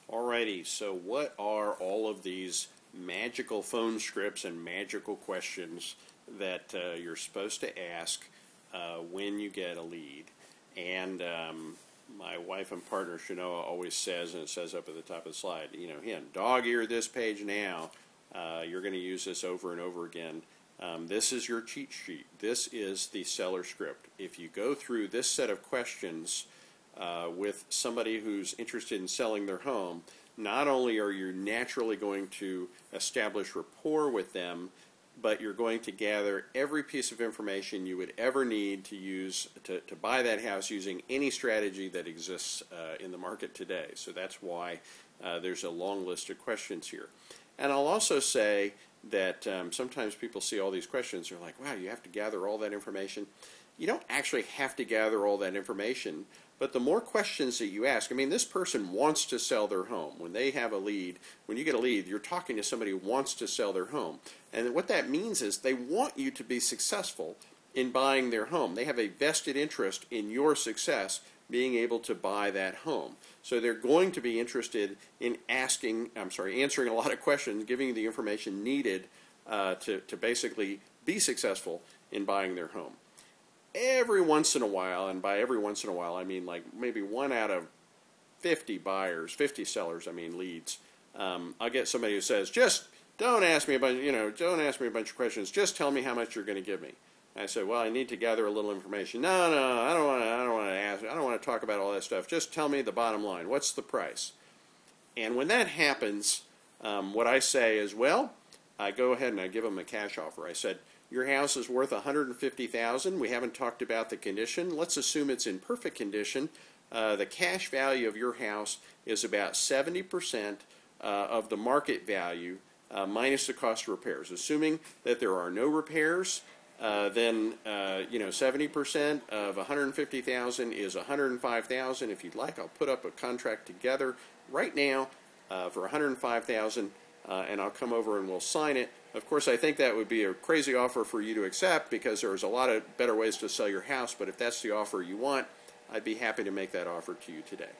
Alrighty, so what are all of these magical phone scripts and magical questions that you're supposed to ask when you get a lead? And my wife and partner, Shanoa, always says, and it says up at the top of the slide, dog ear this page now. You're going to use this over and over again. This is your cheat sheet. This is the seller script. If you go through this set of questions with somebody who's interested in selling their home, not only are you naturally going to establish rapport with them, but you're going to gather every piece of information you would ever need to use to buy that house using any strategy that exists in the market today. So that's why there's a long list of questions here. And I'll also say that sometimes people see all these questions, they're like, wow, you have to gather all that information. You don't actually have to gather all that information, but the more questions that you ask, this person wants to sell their home. When they have a lead, when you get a lead, you're talking to somebody who wants to sell their home. And what that means is they want you to be successful in buying their home. They have a vested interest in your success being able to buy that home. So they're going to be interested in answering a lot of questions, giving you the information needed to basically be successful in buying their home. Every once in a while, and by every once in a while, I mean like maybe 1 out of 50 buyers, 50 sellers, leads. I'll get somebody who says, just don't ask me a bunch of questions. Just tell me how much you're going to give me. I said, well, I need to gather a little information. No, I don't want to ask. I don't want to talk about all that stuff. Just tell me the bottom line. What's the price? And when that happens, what I say is, well, I go ahead and I give them a cash offer. I said, your house is worth $150,000. We haven't talked about the condition. Let's assume it's in perfect condition. The cash value of your house is about 70% of the market value minus the cost of repairs. Assuming that there are no repairs, then 70% of $150,000 is $105,000. If you'd like, I'll put up a contract together right now for $105,000, and I'll come over and we'll sign it. Of course, I think that would be a crazy offer for you to accept because there's a lot of better ways to sell your house, but if that's the offer you want, I'd be happy to make that offer to you today.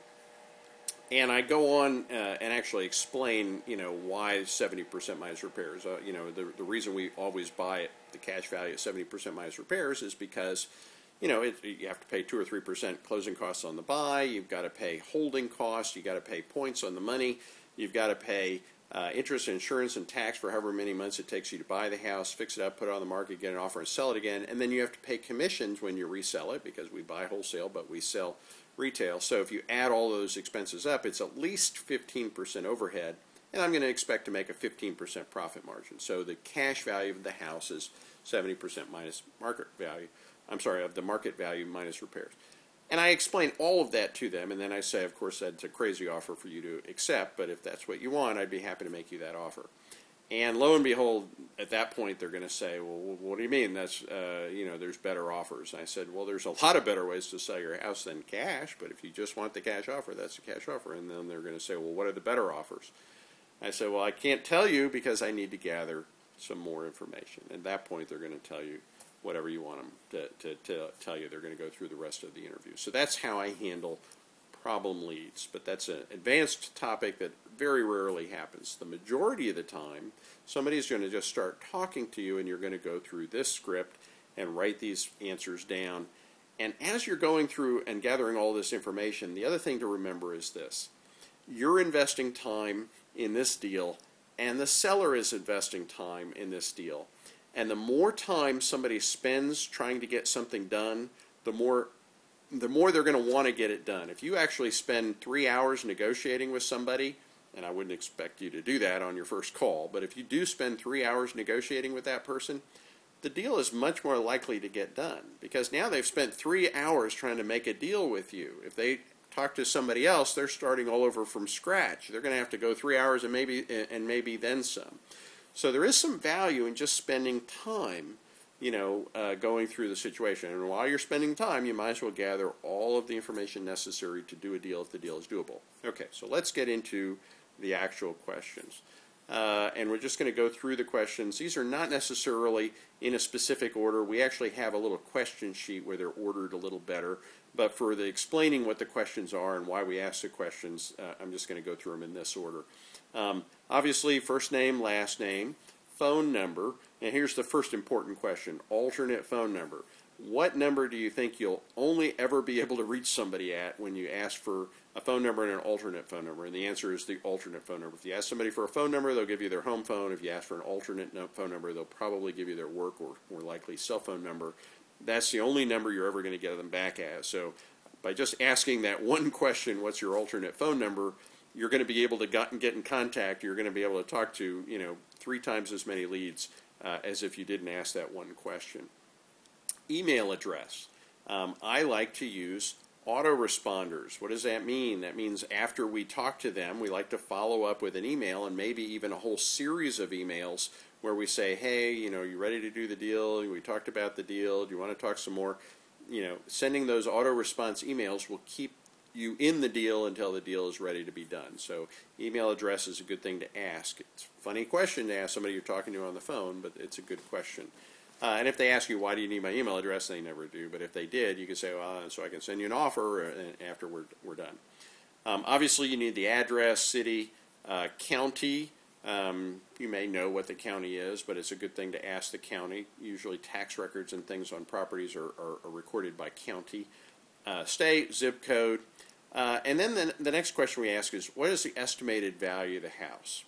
And I go on and actually explain, why 70% minus repairs. The reason we always buy it, the cash value at 70% minus repairs, is because, you have to pay 2 or 3% closing costs on the buy. You've got to pay holding costs. You've got to pay points on the money. You've got to pay interest, insurance, and tax for however many months it takes you to buy the house, fix it up, put it on the market, get an offer, and sell it again. And then you have to pay commissions when you resell it because we buy wholesale, but we sell retail. So if you add all those expenses up, it's at least 15% overhead, and I'm going to expect to make a 15% profit margin. So the cash value of the house is 70% minus market value. Of the market value minus repairs. And I explain all of that to them, and then I say, of course, that's a crazy offer for you to accept, but if that's what you want, I'd be happy to make you that offer. And lo and behold, at that point, they're going to say, well, what do you mean? That's, there's better offers. And I said, well, there's a lot of better ways to sell your house than cash, but if you just want the cash offer, that's the cash offer. And then they're going to say, well, what are the better offers? I said, well, I can't tell you because I need to gather some more information. At that point, they're going to tell you whatever you want them to tell you. They're going to go through the rest of the interview. So that's how I handle problem leads. But that's an advanced topic that very rarely happens. The majority of the time, somebody's going to just start talking to you and you're going to go through this script and write these answers down. And as you're going through and gathering all this information, the other thing to remember is this. You're investing time in this deal and the seller is investing time in this deal. And the more time somebody spends trying to get something done, the more they're going to want to get it done. If you actually spend 3 hours negotiating with somebody, and I wouldn't expect you to do that on your first call, but if you do spend 3 hours negotiating with that person, the deal is much more likely to get done because now they've spent 3 hours trying to make a deal with you. If they talk to somebody else, they're starting all over from scratch. They're going to have to go 3 hours and maybe then some. So there is some value in just spending time, going through the situation. And while you're spending time, you might as well gather all of the information necessary to do a deal if the deal is doable. Okay, so let's get into the actual questions. And we're just going to go through the questions. These are not necessarily in a specific order. We actually have a little question sheet where they're ordered a little better. But for the explaining what the questions are and why we ask the questions, I'm just going to go through them in this order. Obviously, first name, last name, phone number, and here's the first important question, alternate phone number. What number do you think you'll only ever be able to reach somebody at when you ask for a phone number and an alternate phone number? And the answer is the alternate phone number. If you ask somebody for a phone number, they'll give you their home phone. If you ask for an alternate phone number, they'll probably give you their work or more likely cell phone number. That's the only number you're ever going to get them back as. So by just asking that one question, what's your alternate phone number, you're going to be able to get in contact. You're going to be able to talk to 3 times as many leads as if you didn't ask that one question. Email address. I like to use autoresponders. What does that mean? That means after we talk to them, we like to follow up with an email and maybe even a whole series of emails where we say, hey, you ready to do the deal? We talked about the deal. Do you want to talk some more? Sending those auto-response emails will keep you in the deal until the deal is ready to be done. So email address is a good thing to ask. It's a funny question to ask somebody you're talking to on the phone, but it's a good question. And if they ask you, why do you need my email address, they never do. But if they did, you could say, well, so I can send you an offer after we're done. Obviously, you need the address, city, county. You may know what the county is, but it's a good thing to ask the county. Usually tax records and things on properties are recorded by county. State, zip code. And then the next question we ask is, what is the estimated value of the house?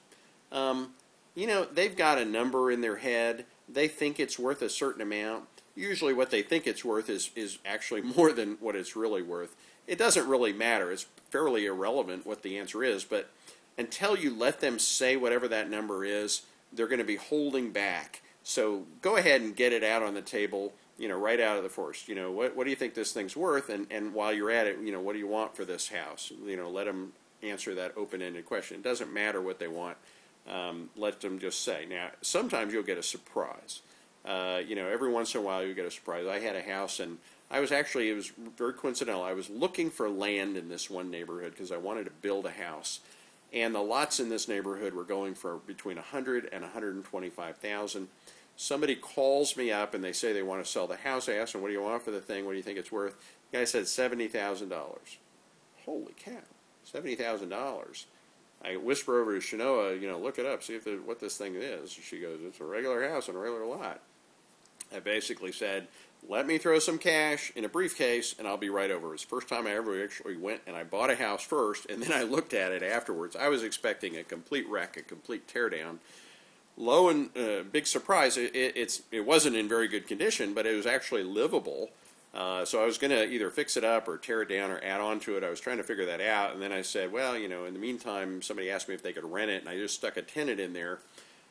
They've got a number in their head. They think it's worth a certain amount. Usually what they think it's worth is actually more than what it's really worth. It doesn't really matter. It's fairly irrelevant what the answer is, but until you let them say whatever that number is, they're going to be holding back. So go ahead and get it out on the table, right out of the first. What do you think this thing's worth? And while you're at it, what do you want for this house? Let them answer that open-ended question. It doesn't matter what they want. Let them just say. Now, sometimes you'll get a surprise. Every once in a while you get a surprise. I had a house, and it was very coincidental. I was looking for land in this one neighborhood because I wanted to build a house. And the lots in this neighborhood were going for between $100,000 and $125,000. Somebody calls me up and they say they want to sell the house. I ask them, what do you want for the thing? What do you think it's worth? The guy said $70,000. Holy cow, $70,000. I whisper over to Shanoa, look it up, see what this thing is. She goes, it's a regular house on a regular lot. I basically said, let me throw some cash in a briefcase and I'll be right over. It's the first time I ever actually went and I bought a house first and then I looked at it afterwards. I was expecting a complete wreck, a complete teardown. Lo and big surprise, it wasn't in very good condition, but it was actually livable. So I was going to either fix it up or tear it down or add on to it. I was trying to figure that out, and then I said, well, in the meantime, somebody asked me if they could rent it, and I just stuck a tenant in there.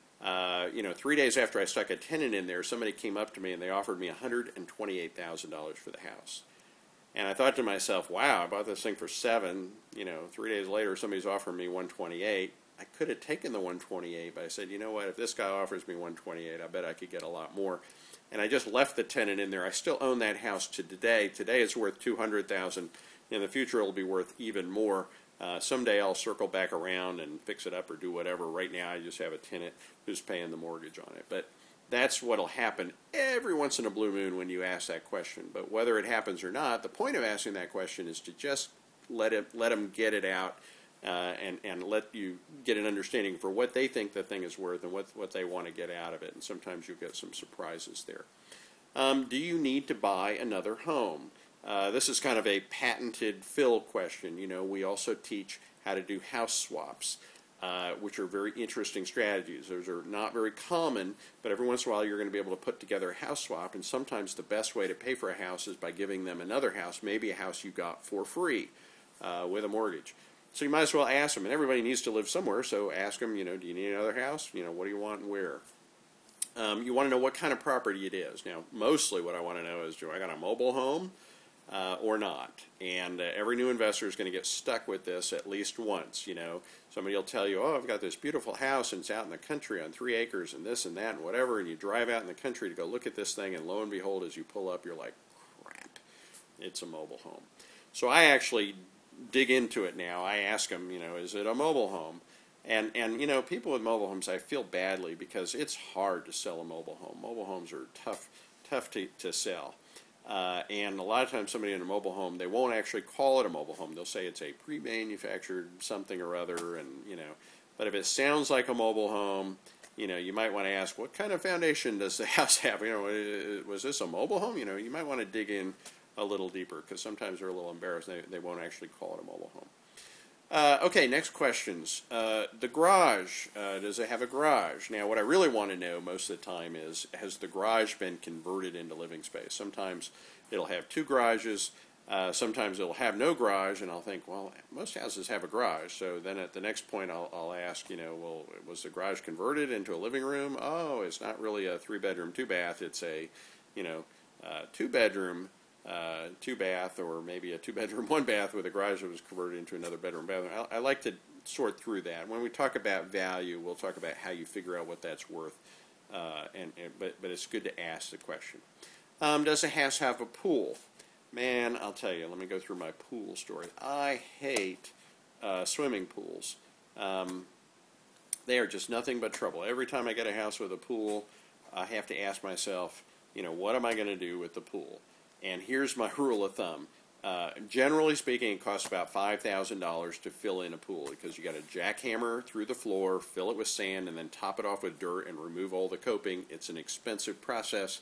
3 days after I stuck a tenant in there, somebody came up to me and they offered me $128,000 for the house. And I thought to myself, wow, I bought this thing for $7,000. 3 days later, somebody's offering me $128,000. I could have taken the $128,000, but I said, you know what, if this guy offers me $128,000, I bet I could get a lot more. And I just left the tenant in there. I still own that house to today. Today it's worth $200,000. In the future, it'll be worth even more. Someday I'll circle back around and fix it up or do whatever. Right now, I just have a tenant who's paying the mortgage on it. But that's what'll happen every once in a blue moon when you ask that question. But whether it happens or not, the point of asking that question is to just let them get it out. And let you get an understanding for what they think the thing is worth and what they want to get out of it. And sometimes you'll get some surprises there. Do you need to buy another home? This is kind of a patented Phil question. We also teach how to do house swaps, which are very interesting strategies. Those are not very common, but every once in a while you're going to be able to put together a house swap. And sometimes the best way to pay for a house is by giving them another house, maybe a house you got for free with a mortgage. So you might as well ask them, and everybody needs to live somewhere, so ask them, do you need another house? What do you want and where? You want to know what kind of property it is. Now, mostly what I want to know is, do I got a mobile home or not? And every new investor is going to get stuck with this at least once. Somebody will tell you, oh, I've got this beautiful house, and it's out in the country on 3 acres and this and that and whatever, and you drive out in the country to go look at this thing, and lo and behold, as you pull up, you're like, crap, it's a mobile home. So I actually dig into it now. I ask them, is it a mobile home? And people with mobile homes, I feel badly because it's hard to sell a mobile home. Mobile homes are tough to sell. And a lot of times somebody in a mobile home, they won't actually call it a mobile home. They'll say it's a pre-manufactured something or other, and but if it sounds like a mobile home, you might want to ask, what kind of foundation does the house have? Was this a mobile home? You might want to dig in a little deeper, because sometimes they're a little embarrassed. They won't actually call it a mobile home. Okay, next questions. The garage, does it have a garage? Now, what I really want to know most of the time is, has the garage been converted into living space? Sometimes it'll have two garages. Sometimes it'll have no garage, and I'll think, well, most houses have a garage. So then at the next point, I'll ask, well, was the garage converted into a living room? Oh, it's not really a 3-bedroom, 2-bath. It's a, 2-bedroom, 2-bath, or maybe a 2-bedroom, 1-bath with a garage that was converted into another bedroom, bathroom. I like to sort through that. When we talk about value, we'll talk about how you figure out what that's worth. But it's good to ask the question. Does the house have a pool? Man, I'll tell you, let me go through my pool story. I hate swimming pools. They are just nothing but trouble. Every time I get a house with a pool, I have to ask myself, what am I going to do with the pool? And here's my rule of thumb. Generally speaking, it costs about $5,000 to fill in a pool, because you got to jackhammer through the floor, fill it with sand, and then top it off with dirt and remove all the coping. It's an expensive process.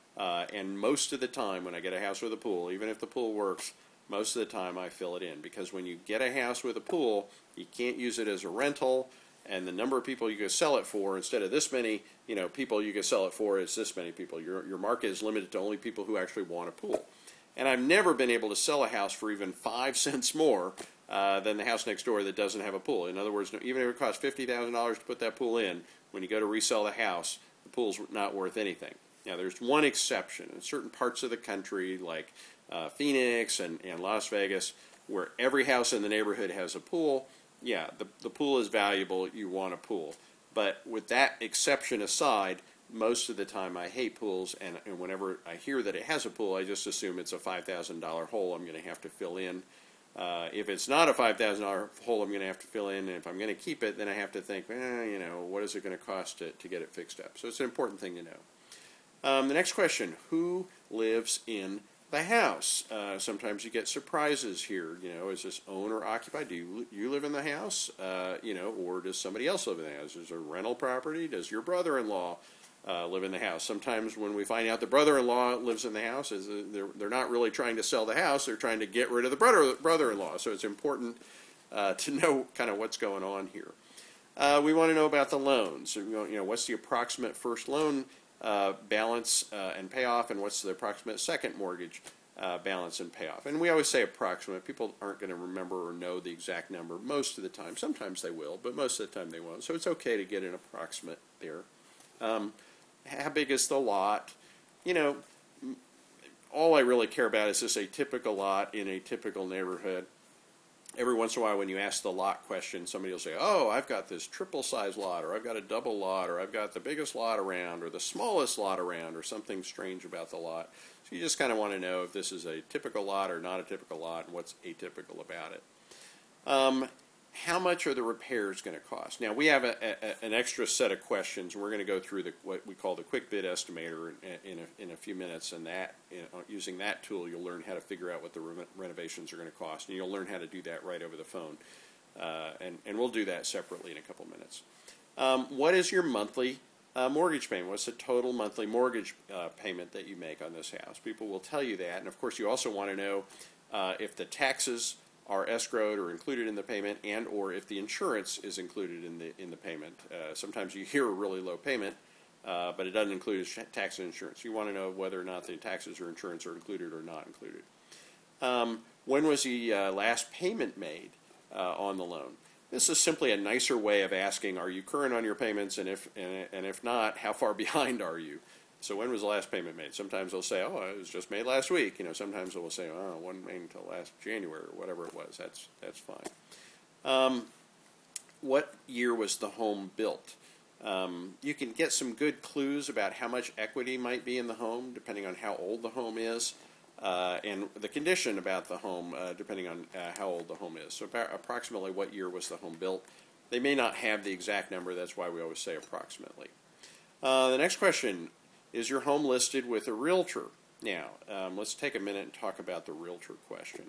And most of the time when I get a house with a pool, even if the pool works, most of the time I fill it in. Because when you get a house with a pool, you can't use it as a rental, and the number of people you can sell it for, instead of this many people you can sell it for, is this many people. Your market is limited to only people who actually want a pool. And I've never been able to sell a house for even 5 cents more than the house next door that doesn't have a pool. In other words, even if it costs $50,000 to put that pool in, when you go to resell the house, the pool's not worth anything. Now, there's one exception. In certain parts of the country, like Phoenix and Las Vegas, where every house in the neighborhood has a pool, yeah, the pool is valuable. You want a pool. But with that exception aside, most of the time I hate pools, and whenever I hear that it has a pool, I just assume it's a $5,000 hole I'm going to have to fill in. If it's not a $5,000 hole I'm going to have to fill in, and if I'm going to keep it, then I have to think, what is it going to cost to get it fixed up? So it's an important thing to know. The next question, who lives in the house? Sometimes you get surprises here. Is this owned or occupied? Do you live in the house? Or does somebody else live in the house? Is it a rental property? Does your brother-in-law live in the house? Sometimes when we find out the brother-in-law lives in the house, they're not really trying to sell the house. They're trying to get rid of the brother-in-law. So it's important to know kind of what's going on here. We want to know about the loans. What's the approximate first loan balance and payoff, and what's the approximate second mortgage balance and payoff. And we always say approximate. People aren't going to remember or know the exact number most of the time. Sometimes they will, but most of the time they won't. So it's okay to get an approximate there. How big is the lot? All I really care about is this a typical lot in a typical neighborhood. Every once in a while when you ask the lot question, somebody will say, oh, I've got this triple size lot, or I've got a double lot, or I've got the biggest lot around, or the smallest lot around, or something strange about the lot. So you just kind of want to know if this is a typical lot or not a typical lot, and what's atypical about it. How much are the repairs going to cost? Now, we have an extra set of questions. We're going to go through what we call the quick bid estimator in a few minutes, and using that tool, you'll learn how to figure out what the renovations are going to cost, and you'll learn how to do that right over the phone. And we'll do that separately in a couple minutes. What is your monthly mortgage payment? What's the total monthly mortgage payment that you make on this house? People will tell you that, and of course, you also want to know if the taxes are escrowed or included in the payment, and or if the insurance is included in the payment. Sometimes you hear a really low payment, but it doesn't include tax and insurance. You want to know whether or not the taxes or insurance are included or not included. When was the last payment made on the loan? This is simply a nicer way of asking, are you current on your payments, and if not, how far behind are you? So when was the last payment made? Sometimes they'll say, oh, it was just made last week. Sometimes they'll say, oh, it wasn't made until last January or whatever it was. That's fine. What year was the home built? You can get some good clues about how much equity might be in the home depending on how old the home is, and the condition about the home depending on how old the home is. So approximately what year was the home built? They may not have the exact number. That's why we always say approximately. The next question. Is your home listed with a realtor? Now, let's take a minute and talk about the realtor question.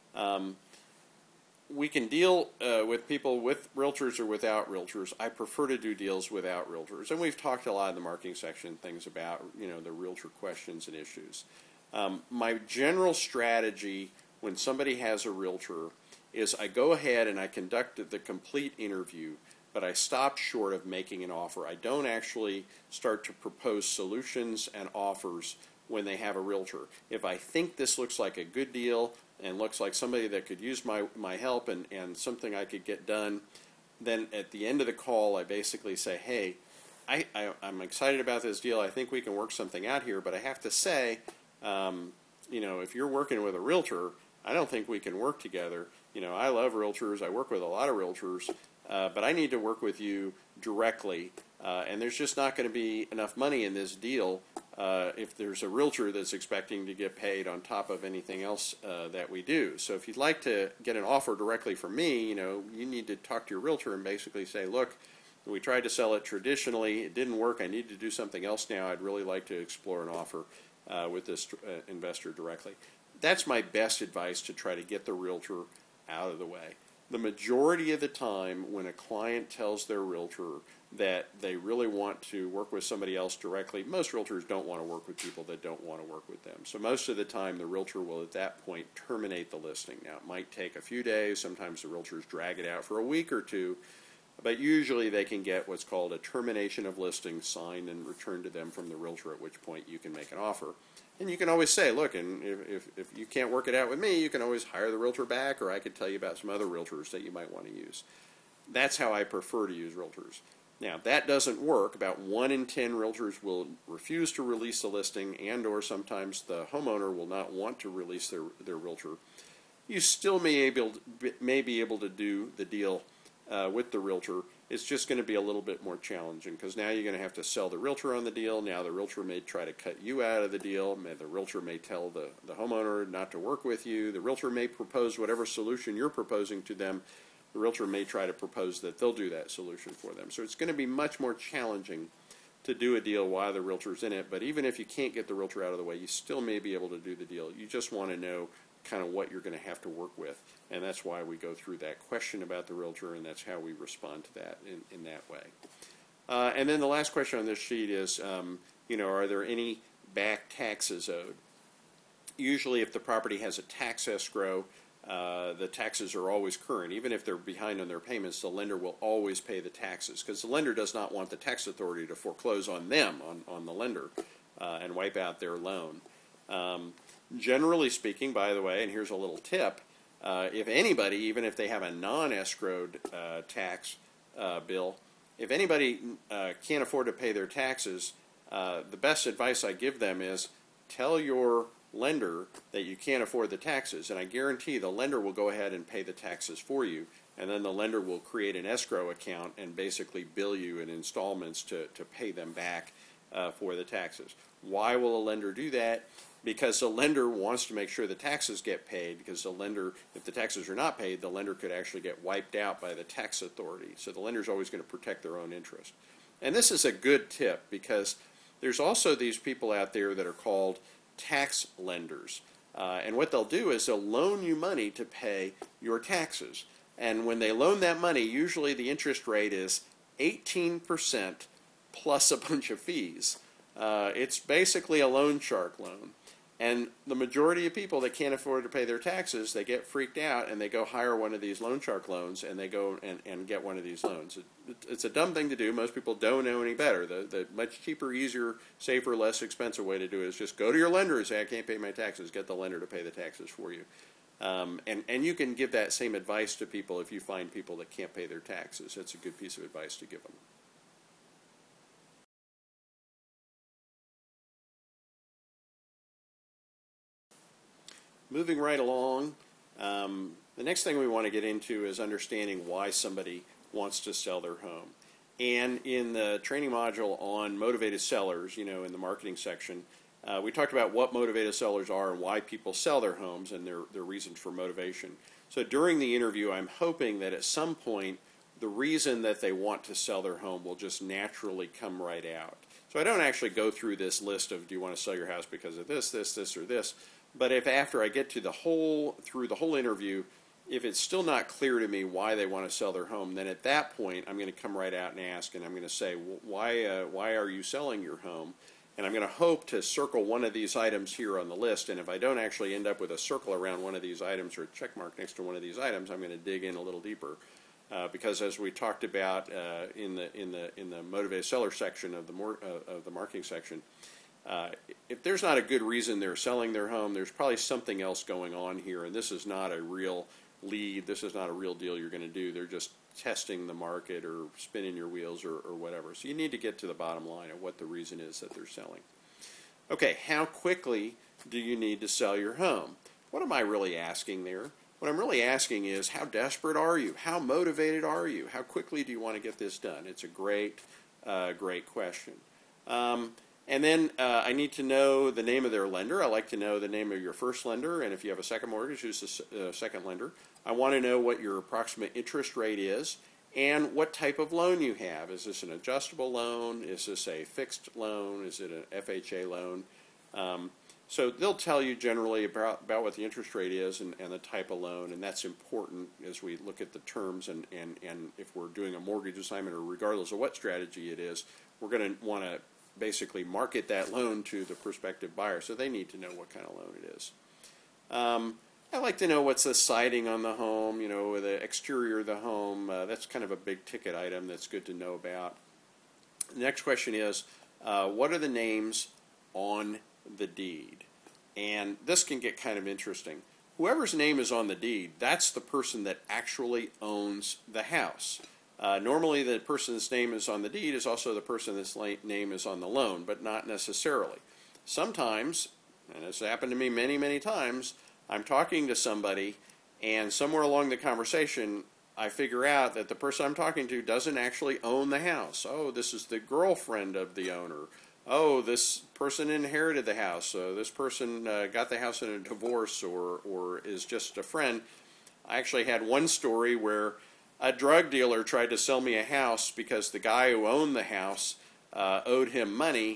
We can deal with people with realtors or without realtors. I prefer to do deals without realtors. And we've talked a lot in the marketing section things about, the realtor questions and issues. My general strategy when somebody has a realtor is I go ahead and I conduct the complete interview, but I stop short of making an offer. I don't actually start to propose solutions and offers when they have a realtor. If I think this looks like a good deal and looks like somebody that could use my help and something I could get done, then at the end of the call I basically say, hey, I'm excited about this deal. I think we can work something out here, but I have to say, if you're working with a realtor, I don't think we can work together. I love realtors. I work with a lot of realtors, but I need to work with you directly. And there's just not going to be enough money in this deal if there's a realtor that's expecting to get paid on top of anything else that we do. So if you'd like to get an offer directly from me, you need to talk to your realtor and basically say, look, we tried to sell it traditionally. It didn't work. I need to do something else now. I'd really like to explore an offer with this investor directly. That's my best advice to try to get the realtor out of the way. The majority of the time when a client tells their realtor that they really want to work with somebody else directly, most realtors don't want to work with people that don't want to work with them. So most of the time the realtor will at that point terminate the listing. Now it might take a few days, sometimes the realtors drag it out for a week or two, but usually they can get what's called a termination of listing signed and returned to them from the realtor, at which point you can make an offer. And you can always say, look, and if you can't work it out with me, you can always hire the realtor back, or I could tell you about some other realtors that you might want to use. That's how I prefer to use realtors. Now, if that doesn't work, about 1 in 10 realtors will refuse to release the listing, and or sometimes the homeowner will not want to release their realtor. You still may be able to do the deal with the realtor. It's just going to be a little bit more challenging because now you're going to have to sell the realtor on the deal. Now the realtor may try to cut you out of the deal. The realtor may tell the homeowner not to work with you. The realtor may propose whatever solution you're proposing to them. The realtor may try to propose that they'll do that solution for them. So it's going to be much more challenging to do a deal while the realtor's in it. But even if you can't get the realtor out of the way, you still may be able to do the deal. You just want to know kind of what you're going to have to work with. And that's why we go through that question about the realtor, and that's how we respond to that in that way. And then the last question on this sheet is, are there any back taxes owed? Usually if the property has a tax escrow, the taxes are always current. Even if they're behind on their payments, the lender will always pay the taxes because the lender does not want the tax authority to foreclose on them, on the lender, and wipe out their loan. Generally speaking, by the way, and here's a little tip, if anybody, even if they have a non-escrowed tax bill, if anybody can't afford to pay their taxes, the best advice I give them is tell your lender that you can't afford the taxes, and I guarantee the lender will go ahead and pay the taxes for you, and then the lender will create an escrow account and basically bill you in installments to pay them back for the taxes. Why will a lender do that? Because the lender wants to make sure the taxes get paid, because the lender, if the taxes are not paid, the lender could actually get wiped out by the tax authority. So the lender's always going to protect their own interest. And this is a good tip because there's also these people out there that are called tax lenders. And what they'll do is they'll loan you money to pay your taxes. And when they loan that money, usually the interest rate is 18% plus a bunch of fees. It's basically a loan shark loan. And the majority of people that can't afford to pay their taxes, they get freaked out and they go hire one of these loan shark loans and they go and get one of these loans. It's a dumb thing to do. Most people don't know any better. The much cheaper, easier, safer, less expensive way to do it is just go to your lender and say, I can't pay my taxes. Get the lender to pay the taxes for you. And you can give that same advice to people if you find people that can't pay their taxes. That's a good piece of advice to give them. Moving right along, the next thing we want to get into is understanding why somebody wants to sell their home. And in the training module on motivated sellers, in the marketing section, we talked about what motivated sellers are and why people sell their homes and their reasons for motivation. So during the interview, I'm hoping that at some point, the reason that they want to sell their home will just naturally come right out. So I don't actually go through this list of, do you want to sell your house because of this, this, or this. But if after I get to through the whole interview, if it's still not clear to me why they want to sell their home, then at that point I'm going to come right out and ask, and I'm going to say, why are you selling your home? And I'm going to hope to circle one of these items here on the list. And if I don't actually end up with a circle around one of these items or a check mark next to one of these items, I'm going to dig in a little deeper. Because as we talked about in the motivated seller section of the marketing section, if there's not a good reason they're selling their home, there's probably something else going on here, and this is not a real lead. This is not a real deal you're going to do. They're just testing the market or spinning your wheels or whatever. So you need to get to the bottom line of what the reason is that they're selling. Okay, how quickly do you need to sell your home? What am I really asking there? What I'm really asking is, how desperate are you? How motivated are you? How quickly do you want to get this done? It's a great question. And then I need to know the name of their lender. I like to know the name of your first lender, and if you have a second mortgage, who's the second lender. I want to know what your approximate interest rate is and what type of loan you have. Is this an adjustable loan? Is this a fixed loan? Is it an FHA loan? So they'll tell you generally about what the interest rate is and the type of loan, and that's important as we look at the terms and if we're doing a mortgage assignment, or regardless of what strategy it is, we're going to want to basically market that loan to the prospective buyer, so they need to know what kind of loan it is. I like to know what's the siding on the home, the exterior of the home. That's kind of a big ticket item that's good to know about. The next question is, what are the names on the deed? And this can get kind of interesting. Whoever's name is on the deed, that's the person that actually owns the house. Normally the person's name is on the deed is also the person that's name is on the loan, but not necessarily. Sometimes, and it's happened to me many, many times, I'm talking to somebody and somewhere along the conversation I figure out that the person I'm talking to doesn't actually own the house. Oh, this is the girlfriend of the owner. Oh, this person inherited the house. So this person got the house in a divorce or is just a friend. I actually had one story where a drug dealer tried to sell me a house because the guy who owned the house owed him money,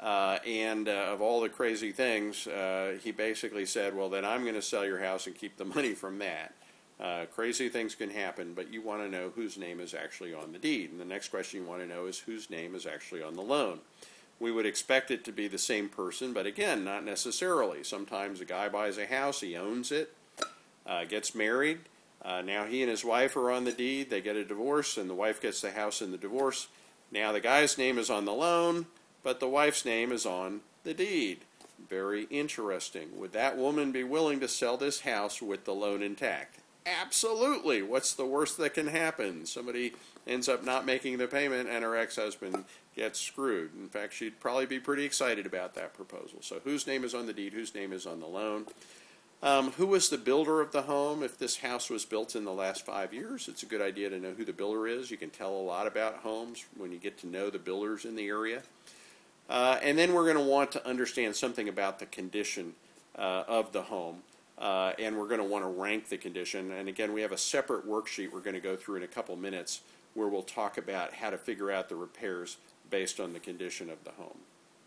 and of all the crazy things, he basically said, well, then I'm going to sell your house and keep the money from that. Crazy things can happen, but you want to know whose name is actually on the deed. And the next question you want to know is whose name is actually on the loan. We would expect it to be the same person, but again, not necessarily. Sometimes a guy buys a house, he owns it, gets married. Now he and his wife are on the deed. They get a divorce, and the wife gets the house in the divorce. Now the guy's name is on the loan, but the wife's name is on the deed. Very interesting. Would that woman be willing to sell this house with the loan intact? Absolutely. What's the worst that can happen? Somebody ends up not making the payment and her ex-husband gets screwed. In fact, she'd probably be pretty excited about that proposal. So whose name is on the deed, whose name is on the loan? Who was the builder of the home? If this house was built in the last 5 years, it's a good idea to know who the builder is. You can tell a lot about homes when you get to know the builders in the area. And then we're going to want to understand something about the condition of the home. And we're going to want to rank the condition. And again, we have a separate worksheet we're going to go through in a couple minutes where we'll talk about how to figure out the repairs based on the condition of the home.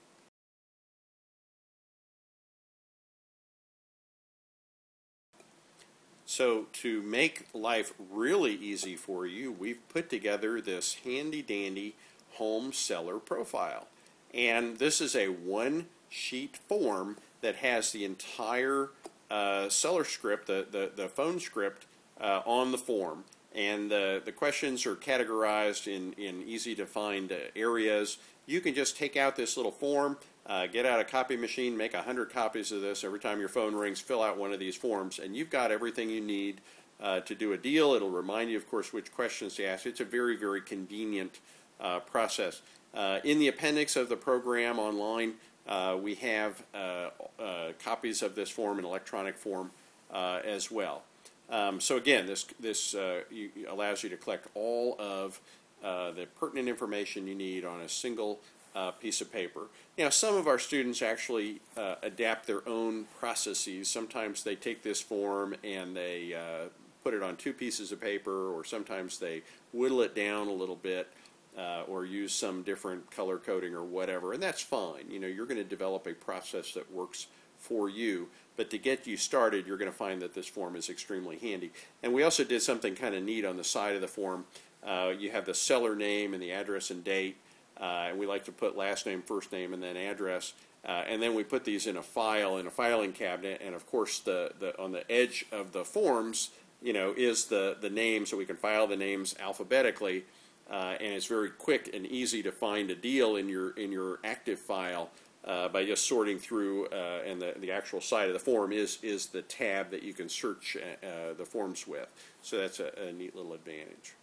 So to make life really easy for you, we've put together this handy-dandy home seller profile. And this is a one-sheet form that has the entire seller script, the phone script, on the form. And the questions are categorized in easy-to-find areas. You can just take out this little form, get out a copy machine, make 100 copies of this. Every time your phone rings, fill out one of these forms, and you've got everything you need to do a deal. It'll remind you, of course, which questions to ask. It's a very, very convenient process. In the appendix of the program online, we have copies of this form in electronic form as well. So again, this allows you to collect all of the pertinent information you need on a single piece of paper. Some of our students actually adapt their own processes. Sometimes they take this form and they put it on 2 pieces of paper, or sometimes they whittle it down a little bit. or use some different color coding or whatever, and that's fine. You know, you're going to develop a process that works for you, but to get you started, you're going to find that this form is extremely handy. And we also did something kind of neat on the side of the form. You have the seller name and the address and date, and we like to put last name, first name, and then address. And then we put these in a file in a filing cabinet, and of course on the edge of the forms, you know, is the name, so we can file the names alphabetically, and it's very quick and easy to find a deal in your active file by just sorting through, and the actual side of the form is the tab that you can search the forms with. So that's a neat little advantage.